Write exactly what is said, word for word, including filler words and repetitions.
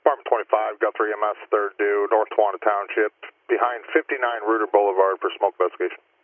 Department twenty-five, Guthrie E M S, third due, North Tawana Township, behind fifty-nine Reuter Boulevard for smoke investigation.